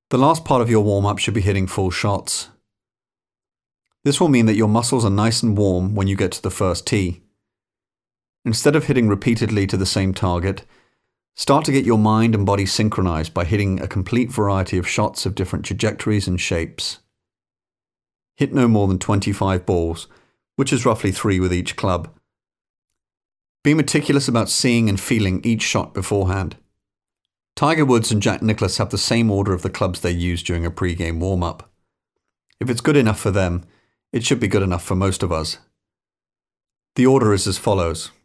The last part of your warm-up should be hitting full shots. This will mean that your muscles are nice and warm when you get to the first tee. Instead of hitting repeatedly to the same target, start to get your mind and body synchronized by hitting a complete variety of shots of different trajectories and shapes. Hit no more than 25 balls, which is roughly 3 with each club. Be meticulous about seeing and feeling each shot beforehand. Tiger Woods and Jack Nicklaus have the same order of the clubs they use during a pre-game warm-up. If it's good enough for them, it should be good enough for most of us. The order is as follows: